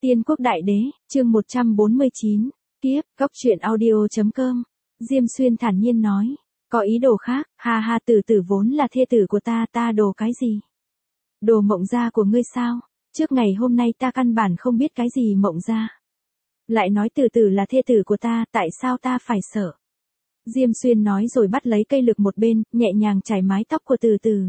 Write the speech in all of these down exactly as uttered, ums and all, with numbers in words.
Tiên quốc đại đế, chương một trăm bốn mươi chín, kiếp, góc truyện audio.com. Diêm Xuyên thản nhiên nói, có ý đồ khác, ha ha, tử tử vốn là thê tử của ta, ta đồ cái gì? Đồ Mộng gia của ngươi sao? Trước ngày hôm nay ta căn bản không biết cái gì Mộng gia. Lại nói tử tử là thê tử của ta, tại sao ta phải sợ? Diêm Xuyên nói rồi bắt lấy cây lược một bên, nhẹ nhàng chải mái tóc của tử tử.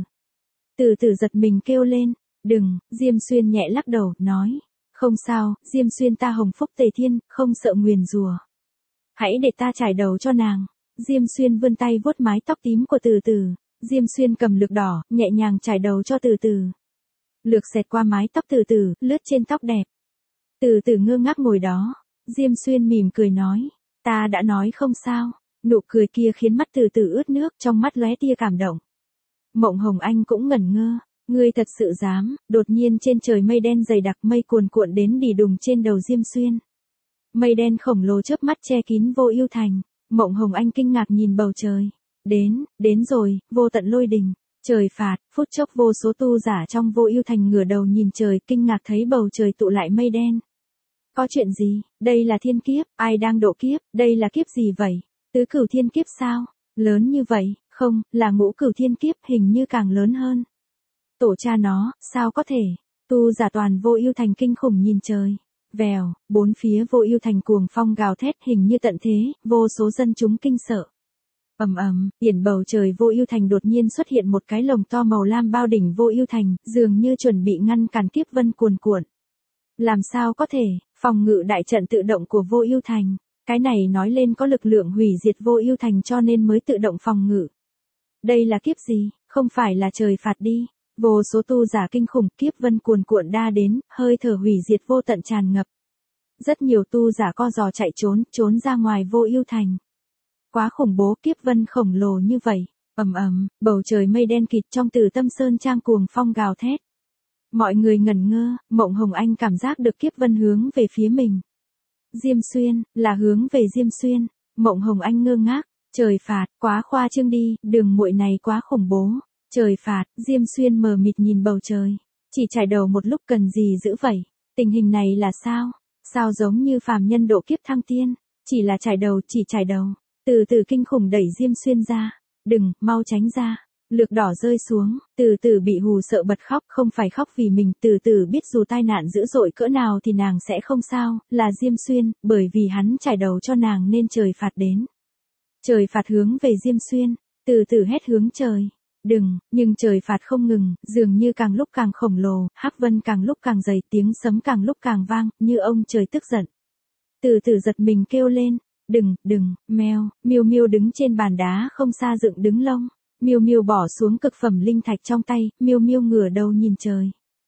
Tử tử giật mình kêu lên, đừng, Diêm Xuyên nhẹ lắc đầu, nói. Không sao, Diêm Xuyên ta hồng phúc tề thiên, không sợ nguyền rủa. Hãy để ta trải đầu cho nàng. Diêm Xuyên vươn tay vuốt mái tóc tím của Từ Từ. Diêm Xuyên cầm lược đỏ, nhẹ nhàng trải đầu cho Từ Từ. Lược xẹt qua mái tóc Từ Từ, lướt trên tóc đẹp. Từ Từ ngơ ngác ngồi đó. Diêm Xuyên mỉm cười nói, ta đã nói không sao. Nụ cười kia khiến mắt Từ Từ ướt nước, trong mắt lóe tia cảm động. Mộng Hồng Anh cũng ngẩn ngơ. Ngươi thật sự dám? Đột nhiên trên trời mây đen dày đặc, mây cuồn cuộn đến đì đùng trên đầu Diêm Xuyên. Mây đen khổng lồ chớp mắt che kín Vô Ưu Thành. Mộng Hồng Anh kinh ngạc nhìn bầu trời. Đến, đến rồi, vô tận lôi đình, trời phạt, phút chốc vô số tu giả trong Vô Ưu Thành ngửa đầu nhìn trời, kinh ngạc thấy bầu trời tụ lại mây đen. Có chuyện gì? Đây là thiên kiếp, ai đang độ kiếp? Đây là kiếp gì vậy? Tứ cửu thiên kiếp sao? Lớn như vậy? Không, là ngũ cửu thiên kiếp, hình như càng lớn hơn. Tổ cha nó, sao có thể? Tu giả toàn Vô Ưu Thành kinh khủng nhìn trời. Vèo, bốn phía Vô Ưu Thành cuồng phong gào thét, hình như tận thế, vô số dân chúng kinh sợ. Ầm ầm, biển bầu trời Vô Ưu Thành đột nhiên xuất hiện một cái lồng to màu lam bao đỉnh Vô Ưu Thành, dường như chuẩn bị ngăn cản kiếp vân cuồn cuộn. Làm sao có thể? Phòng ngự đại trận tự động của Vô Ưu Thành. Cái này nói lên có lực lượng hủy diệt Vô Ưu Thành cho nên mới tự động phòng ngự. Đây là kiếp gì? Không phải là trời phạt đi. Vô số tu giả kinh khủng, kiếp vân cuồn cuộn đa đến, hơi thở hủy diệt vô tận tràn ngập. Rất nhiều tu giả co giò chạy trốn, trốn ra ngoài Vô Ưu Thành. Quá khủng bố, kiếp vân khổng lồ như vậy. Ầm ầm, bầu trời mây đen kịt, trong Từ Tâm Sơn trang cuồng phong gào thét. Mọi người ngẩn ngơ, Mộng Hồng Anh cảm giác được kiếp vân hướng về phía mình. Diêm Xuyên, là hướng về Diêm Xuyên. Mộng Hồng Anh ngơ ngác, trời phạt, quá khoa trương đi, đường muội này quá khủng bố. Trời phạt, Diêm Xuyên mờ mịt nhìn bầu trời. Chỉ trải đầu một lúc cần gì dữ vậy? Tình hình này là sao? Sao giống như phàm nhân độ kiếp thăng tiên? Chỉ là trải đầu, chỉ trải đầu. Từ từ kinh khủng đẩy Diêm Xuyên ra. Đừng, mau tránh ra. Lược đỏ rơi xuống, Từ từ bị hù sợ bật khóc, không phải khóc vì mình, Từ từ biết dù tai nạn dữ dội cỡ nào thì nàng sẽ không sao, là Diêm Xuyên, bởi vì hắn trải đầu cho nàng nên trời phạt đến. Trời phạt hướng về Diêm Xuyên, Từ từ hét hướng trời. Đừng, nhưng trời phạt không ngừng, dường như càng lúc càng khổng lồ, hắc vân càng lúc càng dày, tiếng sấm càng lúc càng vang, như ông trời tức giận. Từ từ giật mình kêu lên, đừng, đừng, mèo, Miêu Miêu đứng trên bàn đá không xa dựng đứng lông. Miêu Miêu bỏ xuống cực phẩm linh thạch trong tay, Miêu Miêu ngửa đầu nhìn trời.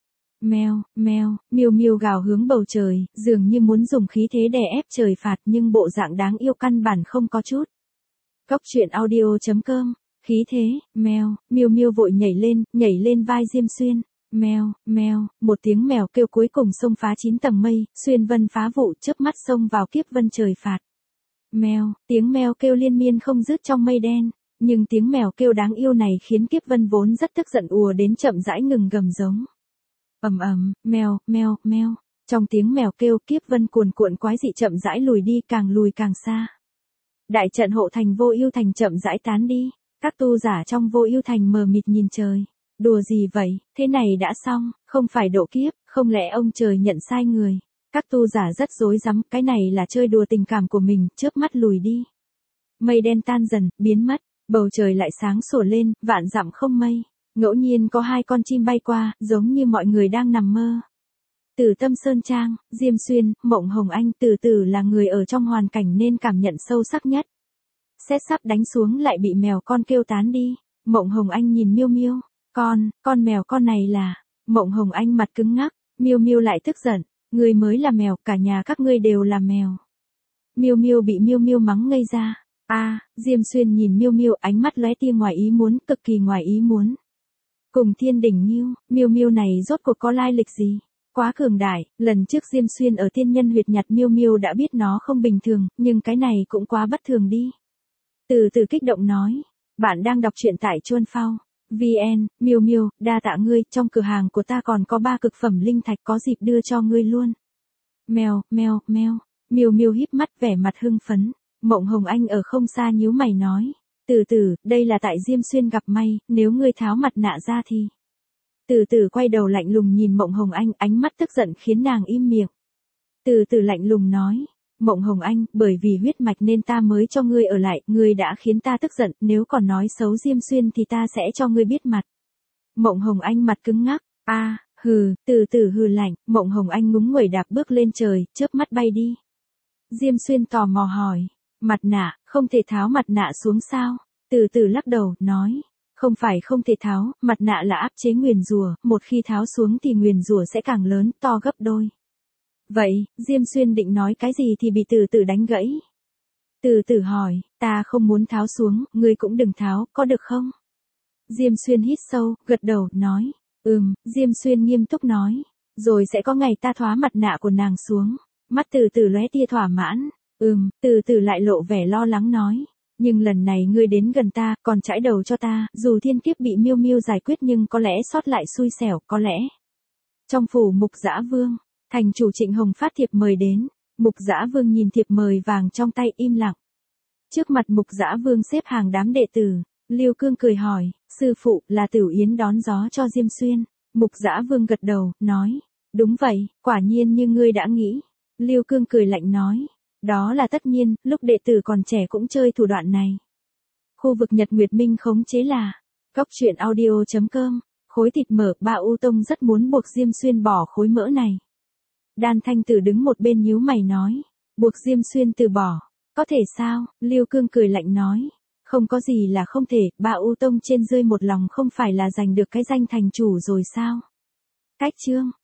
Mèo, mèo, Miêu Miêu gào hướng bầu trời, dường như muốn dùng khí thế đè ép trời phạt nhưng bộ dạng đáng yêu căn bản không có chút. Góc truyện audio.com. Khí thế, mèo, Miêu Miêu vội nhảy lên, nhảy lên vai Diêm Xuyên. Mèo, mèo, một tiếng mèo kêu cuối cùng xông phá chín tầng mây, xuyên vân phá vụ, chớp mắt xông vào kiếp vân trời phạt. Mèo, tiếng mèo kêu liên miên không dứt trong mây đen, nhưng tiếng mèo kêu đáng yêu này khiến kiếp vân vốn rất tức giận ùa đến chậm rãi ngừng gầm giống. Ầm ầm, mèo, mèo, mèo, trong tiếng mèo kêu kiếp vân cuồn cuộn quái dị chậm rãi lùi đi, càng lùi càng xa. Đại trận hộ thành Vô Ưu Thành chậm rãi tán đi. Các tu giả trong Vô Ưu Thành mờ mịt nhìn trời. Đùa gì vậy, thế này đã xong, không phải độ kiếp, không lẽ ông trời nhận sai người? Các tu giả rất rối rắm, cái này là chơi đùa tình cảm của mình, chớp mắt lùi đi. Mây đen tan dần, biến mất, bầu trời lại sáng sủa lên, vạn dặm không mây. Ngẫu nhiên có hai con chim bay qua, giống như mọi người đang nằm mơ. Từ Tâm Sơn Trang, Diêm Xuyên, Mộng Hồng Anh, Từ từ là người ở trong hoàn cảnh nên cảm nhận sâu sắc nhất. Sét sắp đánh xuống lại bị mèo con kêu tán đi. Mộng Hồng Anh nhìn Miêu Miêu, con, con mèo con này là. Mộng Hồng Anh mặt cứng ngắc, Miêu Miêu lại tức giận, ngươi mới là mèo, cả nhà các ngươi đều là mèo. Miêu Miêu bị Miêu Miêu mắng ngây ra. A, à, Diêm Xuyên nhìn Miêu Miêu, ánh mắt lóe tia ngoài ý muốn, cực kỳ ngoài ý muốn. Cùng Thiên Đỉnh Ngưu, Miêu Miêu này rốt cuộc có lai lịch gì? Quá cường đại, lần trước Diêm Xuyên ở Tiên Nhân Huyệt nhặt Miêu Miêu đã biết nó không bình thường, nhưng cái này cũng quá bất thường đi. Từ từ kích động nói, bạn đang đọc truyện tại Chuan Phao. vê en, Miêu Miêu, đa tạ ngươi, trong cửa hàng của ta còn có ba cực phẩm linh thạch, có dịp đưa cho ngươi luôn. Mèo, mèo, mèo. Miêu Miêu híp mắt vẻ mặt hưng phấn. Mộng Hồng Anh ở không xa nhíu mày nói. Từ từ, đây là tại Diêm Xuyên gặp may, nếu ngươi tháo mặt nạ ra thì. Từ từ quay đầu lạnh lùng nhìn Mộng Hồng Anh, ánh mắt tức giận khiến nàng im miệng. Từ từ lạnh lùng nói. Mộng Hồng Anh, bởi vì huyết mạch nên ta mới cho ngươi ở lại, ngươi đã khiến ta tức giận, nếu còn nói xấu Diêm Xuyên thì ta sẽ cho ngươi biết mặt. Mộng Hồng Anh mặt cứng ngắc, a, à, hừ, từ từ hừ lạnh, Mộng Hồng Anh ngúng nguẩy đạp bước lên trời, chớp mắt bay đi. Diêm Xuyên tò mò hỏi, mặt nạ, không thể tháo mặt nạ xuống sao? Từ từ lắc đầu, nói, không phải không thể tháo, mặt nạ là áp chế nguyền rủa, một khi tháo xuống thì nguyền rủa sẽ càng lớn, to gấp đôi. Vậy, Diêm Xuyên định nói cái gì thì bị từ từ đánh gãy. Từ từ hỏi, ta không muốn tháo xuống, ngươi cũng đừng tháo, có được không? Diêm Xuyên hít sâu, gật đầu, nói, ừm, Diêm Xuyên nghiêm túc nói, rồi sẽ có ngày ta thóa mặt nạ của nàng xuống. Mắt từ từ lóe tia thỏa mãn, ừm, từ từ lại lộ vẻ lo lắng nói, nhưng lần này ngươi đến gần ta, còn chãi đầu cho ta, dù thiên kiếp bị Miêu Miêu giải quyết nhưng có lẽ sót lại xui xẻo, có lẽ. Trong phủ Mục Dã Vương, thành chủ Trịnh Hồng phát thiệp mời đến, Mục Dã Vương nhìn thiệp mời vàng trong tay im lặng. Trước mặt Mục Dã Vương xếp hàng đám đệ tử, Lưu Cương cười hỏi, sư phụ, là Tiểu Yến đón gió cho Diêm Xuyên. Mục Dã Vương gật đầu, nói, đúng vậy, quả nhiên như ngươi đã nghĩ. Lưu Cương cười lạnh nói, đó là tất nhiên, lúc đệ tử còn trẻ cũng chơi thủ đoạn này. Khu vực Nhật Nguyệt Minh khống chế là, góc truyện audio chấm com, khối thịt mỡ, Ba U Tông rất muốn buộc Diêm Xuyên bỏ khối mỡ này. Đan Thanh Tử đứng một bên nhíu mày nói, buộc Diêm Xuyên từ bỏ, có thể sao? Lưu Cương cười lạnh nói, không có gì là không thể, Ba U Tông trên dưới một lòng không phải là giành được cái danh thành chủ rồi sao? Cách chương